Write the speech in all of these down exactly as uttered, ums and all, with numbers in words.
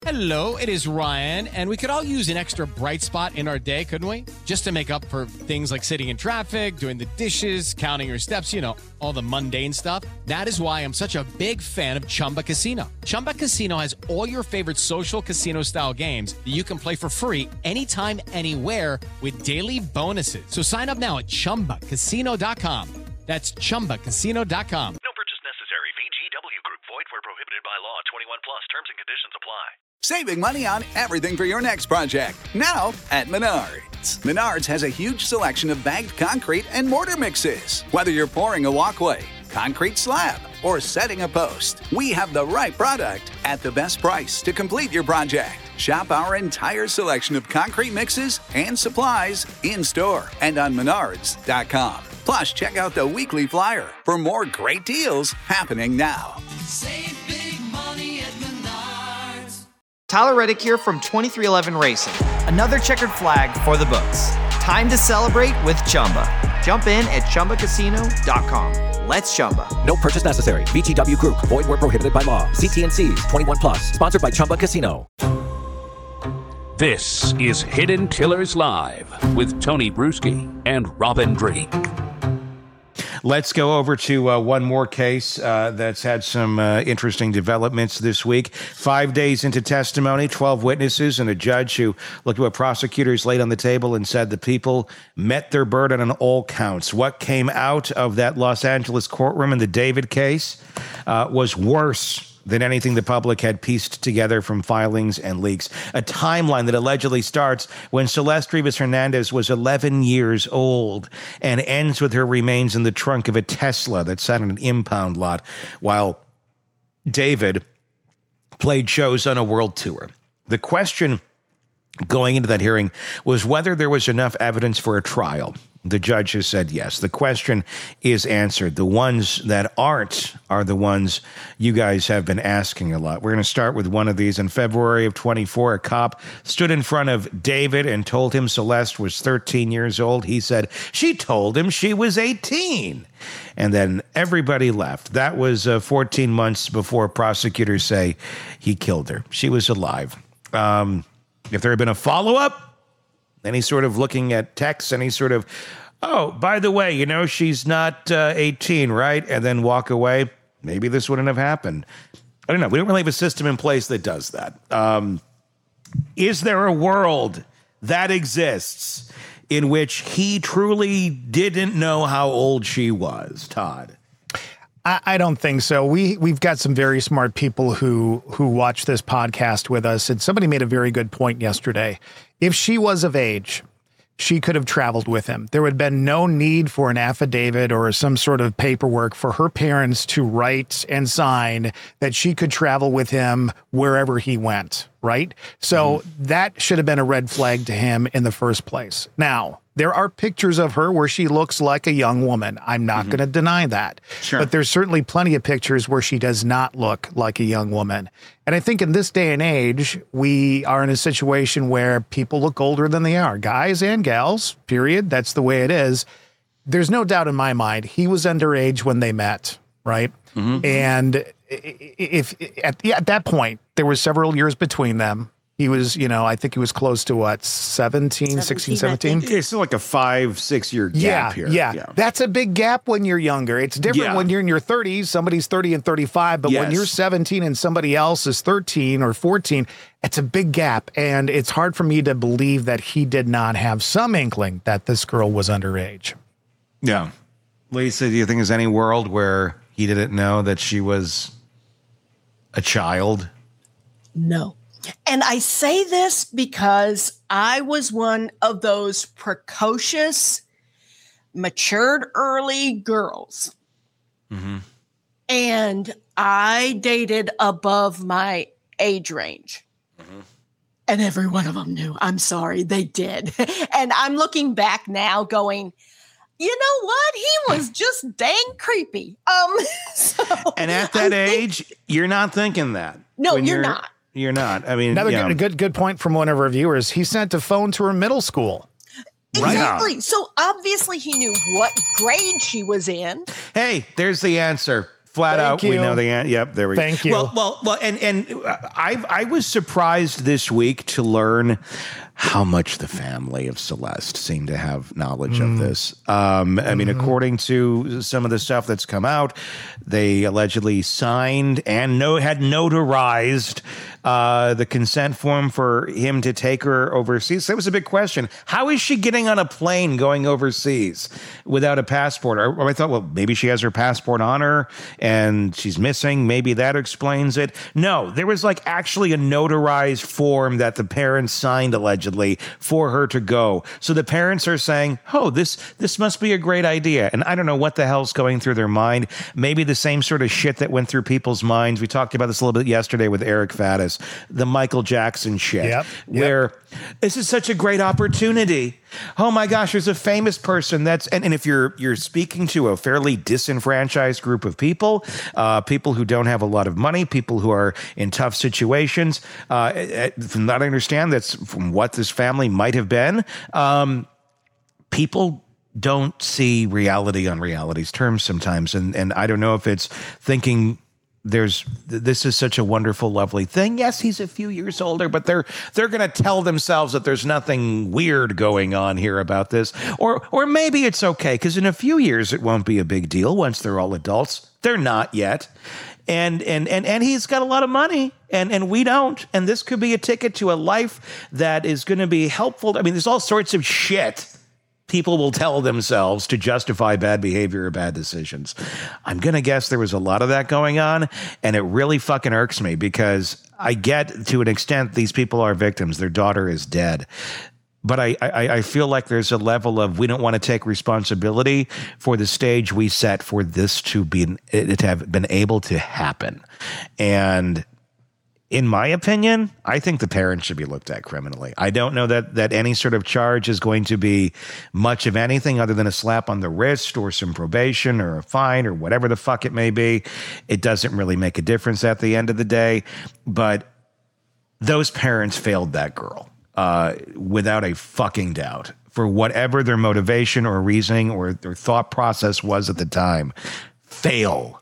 Hello, it is Ryan, and we could all use an extra bright spot in our day, couldn't we? Just to make up for things like sitting in traffic, doing the dishes, counting your steps, you know, all the mundane stuff. That is why I'm such a big fan of Chumba Casino. Chumba Casino has all your favorite social casino-style games that you can play for free anytime, anywhere with daily bonuses. So sign up now at chumba casino dot com. That's chumba casino dot com. No purchase necessary. V G W Group. Void where prohibited by law. twenty-one plus. Terms and conditions apply. Saving money on everything for your next project. Now at Menards. Menards has a huge selection of bagged concrete and mortar mixes. Whether you're pouring a walkway, concrete slab, or setting a post, we have the right product at the best price to complete your project. Shop our entire selection of concrete mixes and supplies in-store and on menards dot com. Plus, check out the weekly flyer for more great deals happening now. Save big money at Menards. Tyler Reddick here from twenty-three eleven Racing. Another checkered flag for the books. Time to celebrate with Chumba. Jump in at chumba casino dot com. Let's Chumba. No purchase necessary. V G W Group. Void where prohibited by law. See T and C's. twenty-one plus. Sponsored by Chumba Casino. This is Hidden Tillers Live with Tony Bruschi and Robin Drake. Let's go over to uh, one more case uh, that's had some uh, interesting developments this week. Five days into testimony, twelve witnesses and a judge who looked at what prosecutors laid on the table and said the people met their burden on all counts. What came out of that Los Angeles courtroom in the David case uh, was worse than anything the public had pieced together from filings and leaks. A timeline that allegedly starts when Celeste Rivas Hernandez was eleven years old and ends with her remains in the trunk of a Tesla that sat on an impound lot while David played shows on a world tour. The question going into that hearing was whether there was enough evidence for a trial. The judge has said yes. The question is answered. The ones that aren't are the ones you guys have been asking a lot. We're going to start with one of these. In February of twenty-four, a cop stood in front of David and told him Celeste was thirteen years old. He said she told him she was eighteen. And then everybody left. That was uh, fourteen months before prosecutors say he killed her. She was alive. Um, if there had been a follow-up, any sort of looking at texts, any sort of, oh, by the way, you know, she's not uh, eighteen, right? And then walk away. Maybe this wouldn't have happened. I don't know. We don't really have a system in place that does that. Um, is there a world that exists in which he truly didn't know how old she was, Todd? I, I don't think so. We, we've got some very smart people who, who watch this podcast with us, and somebody made a very good point yesterday. If she was of age, she could have traveled with him. There would have been no need for an affidavit or some sort of paperwork for her parents to write and sign that she could travel with him wherever he went, right? So mm-hmm. that should have been a red flag to him in the first place. Now, there are pictures of her where she looks like a young woman. I'm not mm-hmm. going to deny that. Sure. But there's certainly plenty of pictures where she does not look like a young woman. And I think in this day and age, we are in a situation where people look older than they are. Guys and gals, period. That's the way it is. There's no doubt in my mind he was underage when they met, right? Mm-hmm. And if at, at that point, there were several years between them. He was, you know, I think he was close to what, seventeen, sixteen, seventeen? It's still like a five, six year gap yeah, here. Yeah, yeah. That's a big gap when you're younger. It's different yeah. when you're in your thirties. Somebody's thirty and thirty-five, but yes. when you're seventeen and somebody else is thirteen or fourteen, it's a big gap. And it's hard for me to believe that he did not have some inkling that this girl was underage. Yeah. Lisa, do you think there's any world where he didn't know that she was a child? No. And I say this because I was one of those precocious, matured early girls. Mm-hmm. And I dated above my age range. Mm-hmm. And every one of them knew. I'm sorry, they did. And I'm looking back now going, you know what? He was just dang creepy. Um, so and at that I age, think, you're not thinking that. No, you're, you're not. You're not. I mean, another you know. good, good good point from one of our viewers. He sent a phone to her middle school. Exactly. Right. So obviously he knew what grade she was in. Hey, there's the answer. Flat Thank out, you. we know the answer. Yep, there we go. Thank you. Well, well, well, and and I I was surprised this week to learn how much the family of Celeste seemed to have knowledge mm. of this. Um, I mean, mm-hmm. according to some of the stuff that's come out, they allegedly signed and no had notarized uh, the consent form for him to take her overseas. That was a big question. How is she getting on a plane going overseas without a passport? Or, or I thought, well, maybe she has her passport on her and she's missing. Maybe that explains it. No, there was like actually a notarized form that the parents signed allegedly for her to go. So the parents are saying, oh, this this must be a great idea. And I don't know what the hell's going through their mind. Maybe the same sort of shit that went through people's minds. We talked about this a little bit yesterday with Eric Faddis, the Michael Jackson shit, yep, where yep. this is such a great opportunity. Oh my gosh, there's a famous person that's, and, and if you're you're speaking to a fairly disenfranchised group of people, uh, people who don't have a lot of money, people who are in tough situations, uh, from what I understand, that's from what this family might have been, um, people don't see reality on reality's terms sometimes. And, and I don't know if it's thinking there's this is such a wonderful, lovely thing. Yes, he's a few years older, but they're they're going to tell themselves that there's nothing weird going on here about this. Or or maybe it's okay because in a few years it won't be a big deal once they're all adults. They're not yet. And and and and he's got a lot of money and and we don't. And this could be a ticket to a life that is going to be helpful. I mean, there's all sorts of shit people will tell themselves to justify bad behavior or bad decisions. I'm going to guess there was a lot of that going on, and it really fucking irks me because I get to an extent these people are victims. Their daughter is dead. But I, I, I feel like there's a level of we don't want to take responsibility for the stage we set for this to be it to have been able to happen. And in my opinion, I think the parents should be looked at criminally. I don't know that that any sort of charge is going to be much of anything other than a slap on the wrist or some probation or a fine or whatever the fuck it may be. It doesn't really make a difference at the end of the day. But those parents failed that girl uh, without a fucking doubt for whatever their motivation or reasoning or their thought process was at the time. Fail.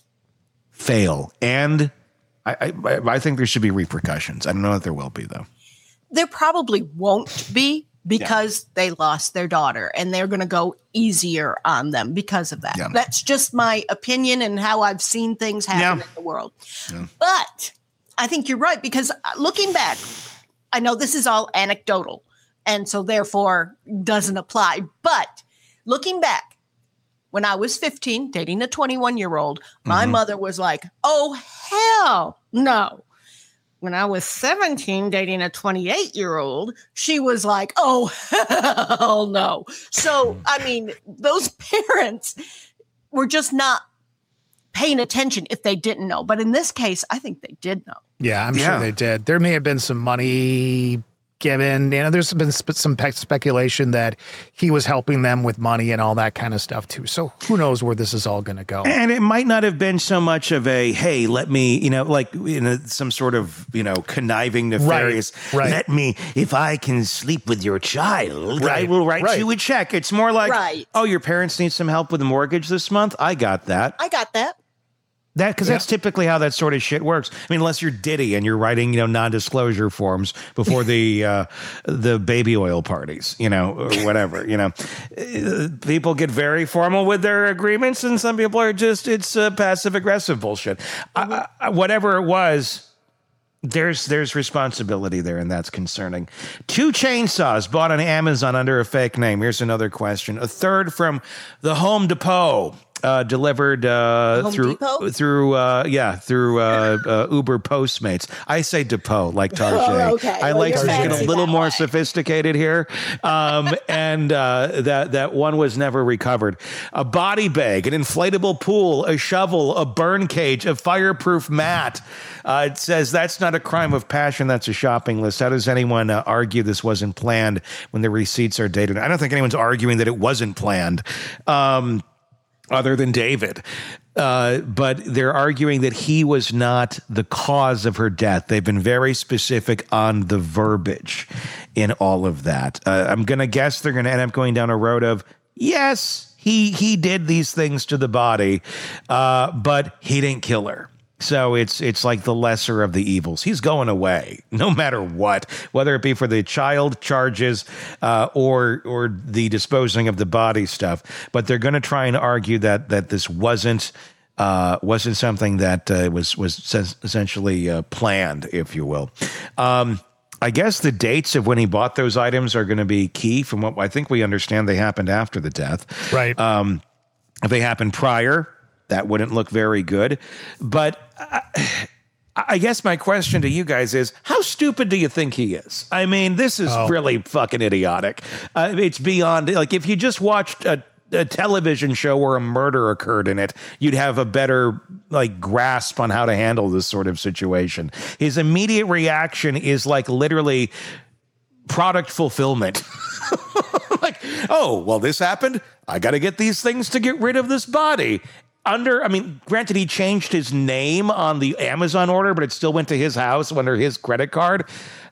Fail. And I, I, I think there should be repercussions. I don't know if there will be, though. There probably won't be because yeah. they lost their daughter and they're going to go easier on them because of that. Yeah. That's just my opinion and how I've seen things happen yeah. in the world. Yeah. But I think you're right because looking back, I know this is all anecdotal and so therefore doesn't apply. But looking back, when I was fifteen, dating a twenty-one-year-old, my mm-hmm. mother was like, oh, hell no. When I was seventeen, dating a twenty-eight-year-old, she was like, oh, hell no. So, I mean, those parents were just not paying attention if they didn't know. But in this case, I think they did know. Yeah, I'm yeah. sure they did. There may have been some money given, you know, there's been sp- some pe- speculation that he was helping them with money and all that kind of stuff too. So who knows where this is all going to go? And it might not have been so much of a, hey, let me, you know, like you know, some sort of, you know, conniving, nefarious, right, right. let me, if I can sleep with your child, right, I will write right. you a check. It's more like, right. oh, your parents need some help with the mortgage this month. I got that. I got that. That because yeah. that's typically how that sort of shit works. I mean, unless you're Diddy and you're writing, you know, non-disclosure forms before the uh, the baby oil parties, you know, or whatever. You know, people get very formal with their agreements, and some people are just it's uh, passive aggressive bullshit. Mm-hmm. I, I, whatever it was, there's there's responsibility there, and that's concerning. Two chainsaws bought on Amazon under a fake name. Here's another question. A third from the Home Depot. Uh, delivered uh, Home through Depot? through uh, yeah through uh, uh, Uber Postmates. I say Depot like Tarjay. Oh, okay. I well, like to make it a little more way. sophisticated here. Um, and uh, that that one was never recovered. A body bag, an inflatable pool, a shovel, a burn cage, a fireproof mat. Uh, it says that's not a crime of passion. That's a shopping list. How does anyone uh, argue this wasn't planned when the receipts are dated? I don't think anyone's arguing that it wasn't planned. Um, other than David. Uh, but they're arguing that he was not the cause of her death. They've been very specific on the verbiage in all of that. Uh, I'm going to guess they're going to end up going down a road of, yes, he he did these things to the body, uh, but he didn't kill her. So it's it's like the lesser of the evils. He's going away, no matter what, whether it be for the child charges uh, or or the disposing of the body stuff. But they're going to try and argue that that this wasn't uh, wasn't something that uh, was was essentially uh, planned, if you will. Um, I guess the dates of when he bought those items are going to be key. From what I think we understand, they happened after the death. Right. Um, if they happened prior, that wouldn't look very good. But I, I guess my question to you guys is, how stupid do you think he is? I mean, this is oh. really fucking idiotic. Uh, it's beyond, like, if you just watched a, a television show where a murder occurred in it, you'd have a better, like, grasp on how to handle this sort of situation. His immediate reaction is, like, literally product fulfillment. Like, oh, well, this happened. I got to get these things to get rid of this body. Under, I mean, granted, he changed his name on the Amazon order, but it still went to his house under his credit card.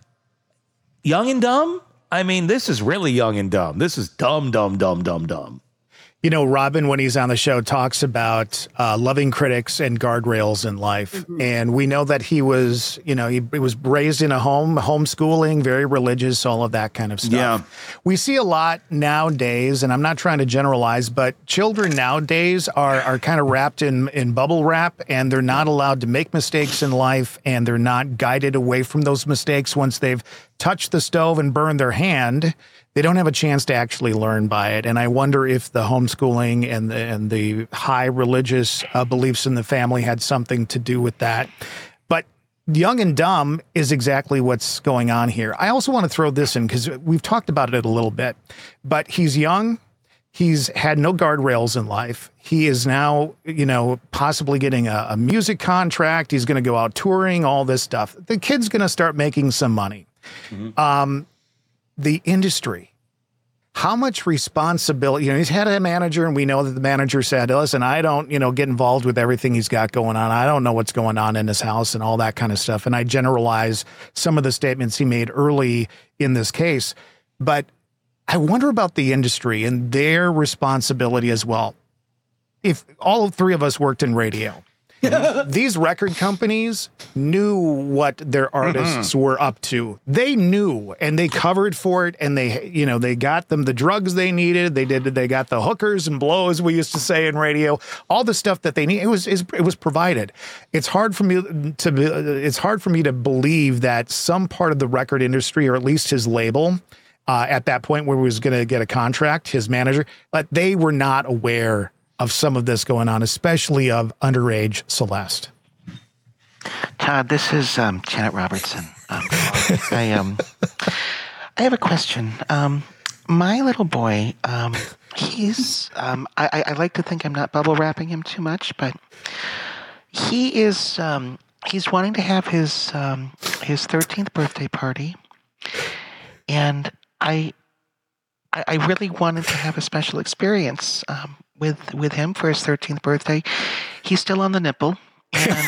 Young and dumb? I mean, this is really young and dumb. This is dumb, dumb, dumb, dumb, dumb. You know, Robin, when he's on the show, talks about uh, loving critics and guardrails in life. Mm-hmm. And we know that he was, you know, he, he was raised in a home, homeschooling, very religious, all of that kind of stuff. Yeah. We see a lot nowadays, and I'm not trying to generalize, but children nowadays are are kind of wrapped in, in bubble wrap, and they're not allowed to make mistakes in life, and they're not guided away from those mistakes once they've touched the stove and burned their hand. They don't have a chance to actually learn by it. And I wonder if the homeschooling and the, and the high religious uh, beliefs in the family had something to do with that. But young and dumb is exactly what's going on here. I also want to throw this in because we've talked about it a little bit, but he's young. He's had no guardrails in life. He is now, you know, possibly getting a, a music contract. He's going to go out touring, all this stuff. The kid's going to start making some money. Mm-hmm. Um, the industry, how much responsibility, you know, he's had a manager and we know that the manager said, listen, I don't, you know, get involved with everything he's got going on. I don't know what's going on in his house and all that kind of stuff. And I generalize some of the statements he made early in this case, but I wonder about the industry and their responsibility as well. If all three of us worked in radio, these record companies knew what their artists mm-hmm. were up to. They knew, and they covered for it, and they, you know, they got them the drugs they needed. They did. They got the hookers and blows, we used to say in radio. All the stuff that they need, it was it was provided. It's hard for me to it's hard for me to believe that some part of the record industry, or at least his label, uh, at that point where he was going to get a contract, his manager, but they were not aware of some of this going on, especially of underage Celeste. Todd, this is um, Janet Robertson. Um, I um, I have a question. Um, my little boy, um, he's um, I, I like to think I'm not bubble wrapping him too much, but he is um, he's wanting to have his um, his thirteenth birthday party, and I I, I really wanted to have a special experience. Um, with with him for his thirteenth birthday. He's still on the nipple. And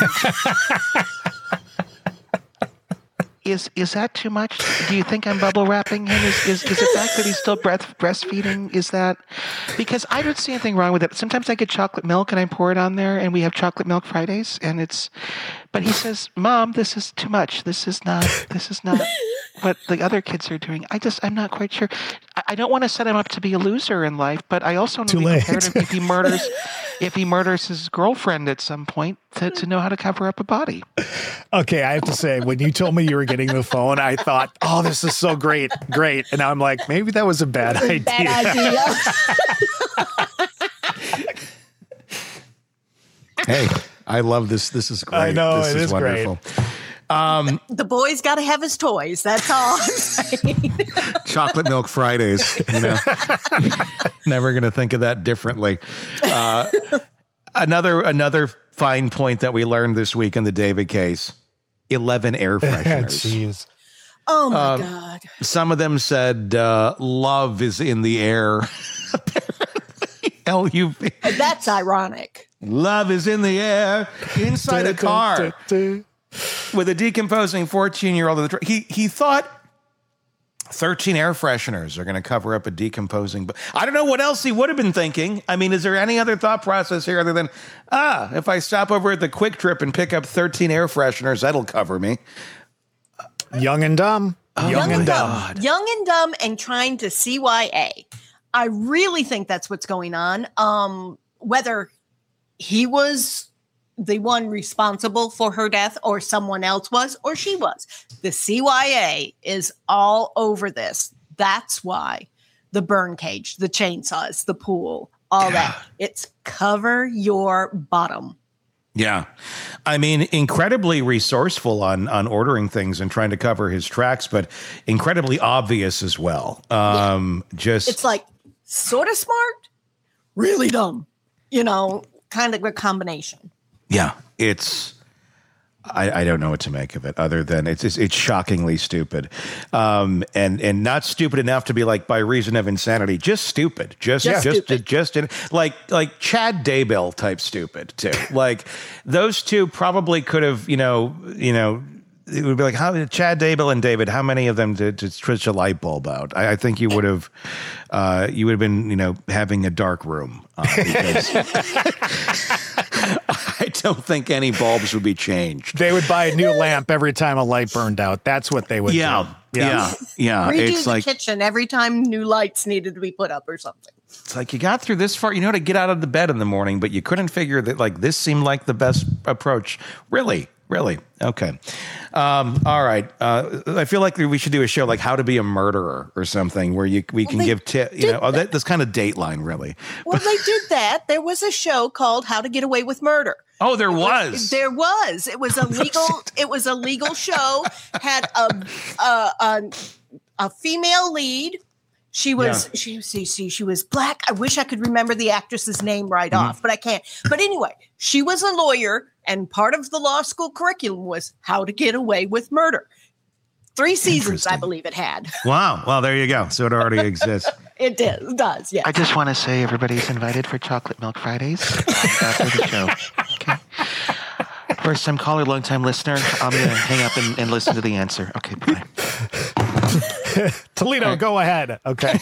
is is that too much? Do you think I'm bubble wrapping him? Is is, is the fact that he's still breath, breastfeeding, is that? Because I don't see anything wrong with it. Sometimes I get chocolate milk and I pour it on there, and we have chocolate milk Fridays, and it's, but he says, Mom, this is too much. This is not, this is not what the other kids are doing. I just, I'm not quite sure. I, I don't want to set him up to be a loser in life, but I also want to be prepared if he murders, if he murders his girlfriend at some point, to, to know how to cover up a body. Okay, I have to say, when you told me you were getting the phone, I thought, oh, this is so great, great. And now I'm like, maybe that was a bad idea. Bad idea. Hey, I love this. This is great. I know, this it is, is wonderful. great. Um, the boy's got to have his toys. That's all I'm saying. Chocolate milk Fridays, you know. Never going to think of that differently. Uh, another another fine point that we learned this week in the David case: eleven air fresheners. Jeez. Oh my um, God! Some of them said uh, "love is in the air." L U V. That's ironic. Love is in the air inside a car with a decomposing fourteen-year-old. He he thought thirteen air fresheners are going to cover up a decomposing. But I don't know what else he would have been thinking. I mean, is there any other thought process here other than, ah, if I stop over at the Quick Trip and pick up thirteen air fresheners, that'll cover me. Young and dumb. Oh, young, young and dumb. dumb. Young and dumb and trying to C Y A. I really think that's what's going on. Um, whether he was the one responsible for her death or someone else was or she was. The C Y A is all over this. That's why the burn cage, the chainsaws, the pool, all that. It's cover your bottom. Yeah. I mean, incredibly resourceful on on ordering things and trying to cover his tracks, but incredibly obvious as well. Um, yeah. Just It's like sort of smart, really dumb, you know, kind of a combination. Yeah, it's, I, I don't know what to make of it other than it's it's, it's shockingly stupid. Um, and, and not stupid enough to be like by reason of insanity, just stupid. Just, Just just, stupid. just, just like, like Chad Daybell type stupid too. Like those two probably could have, you know, you know, it would be like, how Chad Daybell and David, how many of them did, did switch a light bulb out? I, I think you would have, uh, you would have been, you know, having a dark room. Uh, because I don't think any bulbs would be changed. They would buy a new lamp every time a light burned out. That's what they would yeah, do. Yeah, yeah, yeah. Redo It's the like kitchen every time new lights needed to be put up or something. it's like you got through this far. You know how to get out of the bed in the morning, but you couldn't figure that like this seemed like the best approach. Really. Really? Okay. Um, all right. Uh, I feel like we should do a show like How to Be a Murderer or something where you we can they give tip. You know, oh, that, that's kind of Dateline, really. Well, they did that. There was a show called How to Get Away with Murder. Oh, there was. There was. It was a legal. It was a legal show. Had a a, a, a female lead. She was. Yeah. She see see. She was black. I wish I could remember the actress's name right Mm-hmm. off, but I can't. But anyway, she was a lawyer, and part of the law school curriculum was how to get away with murder. Three seasons, I believe it had. Wow. Well, there you go. So it already exists. It did. It does. Yeah. I just want to say everybody's invited for Chocolate Milk Fridays after the show. Okay. First time caller, long time listener. I'm going to hang up and, and listen to the answer. Okay, bye. Toledo, Okay. go ahead. Okay.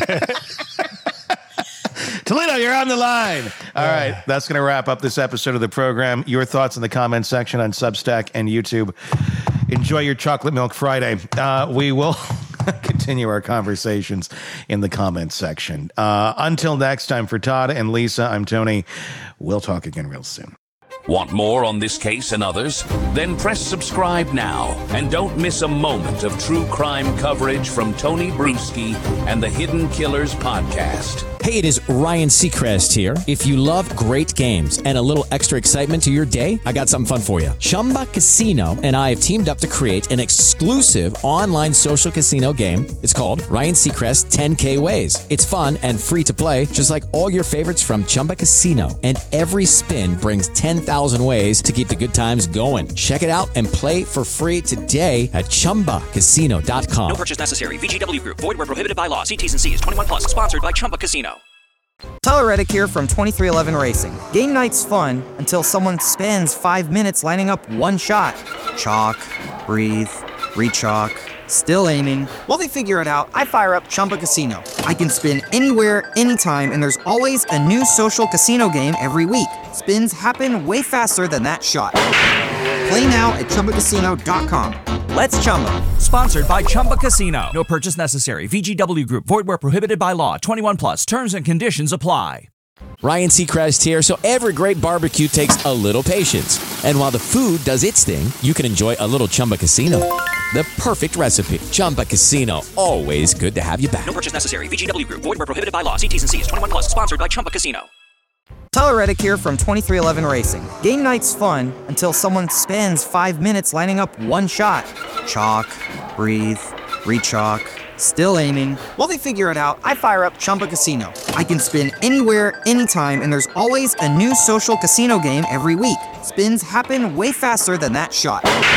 Toledo, you're on the line. All right. That's going to wrap up this episode of the program. Your thoughts in the comment section on Substack and YouTube. Enjoy your Chocolate Milk Friday. Uh, we will continue our conversations in the comments section. Uh, until next time, for Todd and Lisa, I'm Tony. We'll talk again real soon. Want more on this case and others? Then press subscribe now and don't miss a moment of true crime coverage from Tony Bruschi and the Hidden Killers podcast. Hey, it is Ryan Seacrest here. If you love great games and a little extra excitement to your day, I got something fun for you. Chumba Casino and I have teamed up to create an exclusive online social casino game. It's called Ryan Seacrest ten K Ways. It's fun and free to play, just like all your favorites from Chumba Casino. And every spin brings ten thousand ways to keep the good times going. Check it out and play for free today at chumba casino dot com. No purchase necessary. V G W Group. Void where prohibited by law. See T's and C's. twenty-one plus. Sponsored by Chumba Casino. Tyler Reddick here from twenty-three eleven Racing. Game night's fun until someone spends five minutes lining up one shot. Chalk, breathe, re-chalk, still aiming. While they figure it out, I fire up Chumba Casino. I can spin anywhere, anytime, and there's always a new social casino game every week. Spins happen way faster than that shot. Play now at chumba casino dot com. Let's Chumba. Sponsored by Chumba Casino. No purchase necessary. V G W Group. Void where prohibited by law. twenty-one plus. Terms and conditions apply. Ryan Seacrest here. So every great barbecue takes a little patience. And while the food does its thing, you can enjoy a little Chumba Casino. The perfect recipe. Chumba Casino. Always good to have you back. No purchase necessary. V G W Group. Void where prohibited by law. See T's and C's. twenty-one plus. Sponsored by Chumba Casino. Tyler Reddick here from twenty-three eleven Racing. Game night's fun until someone spends five minutes lining up one shot. Chalk, breathe, re-chalk, still aiming. While they figure it out, I fire up Chumba Casino. I can spin anywhere, anytime, and there's always a new social casino game every week. Spins happen way faster than that shot.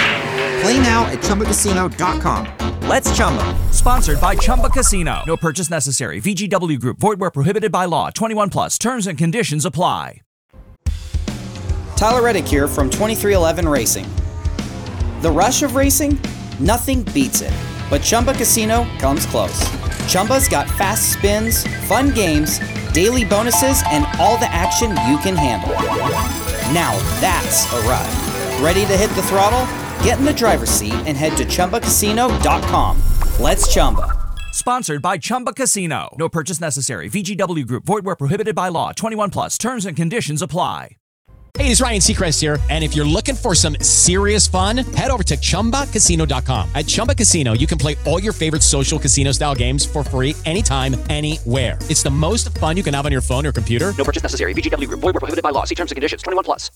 Play now at chumba casino dot com. Let's Chumba. Sponsored by Chumba Casino. No purchase necessary. V G W Group. Void where prohibited by law. twenty-one plus. Terms and conditions apply. Tyler Reddick here from twenty-three eleven Racing. The rush of racing? Nothing beats it. but Chumba Casino comes close. Chumba's got fast spins, fun games, daily bonuses, and all the action you can handle. Now that's a ride. Ready to hit the throttle? Get in the driver's seat and head to Chumba Casino dot com. Let's Chumba. Sponsored by Chumba Casino. No purchase necessary. V G W Group. Void where prohibited by law. twenty-one plus. Terms and conditions apply. Hey, it's Ryan Seacrest here. And if you're looking for some serious fun, head over to Chumba Casino dot com. At Chumba Casino, you can play all your favorite social casino-style games for free anytime, anywhere. It's the most fun you can have on your phone or computer. No purchase necessary. V G W Group. Void where prohibited by law. See terms and conditions. twenty-one plus.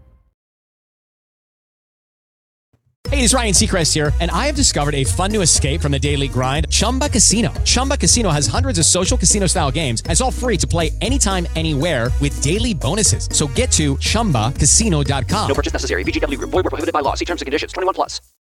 Hey, it's Ryan Seacrest here, and I have discovered a fun new escape from the daily grind, Chumba Casino. Chumba Casino has hundreds of social casino-style games, and it's all free to play anytime, anywhere with daily bonuses. So get to Chumba Casino dot com. No purchase necessary. V G W Group. Void where prohibited by law. See terms and conditions. twenty-one plus.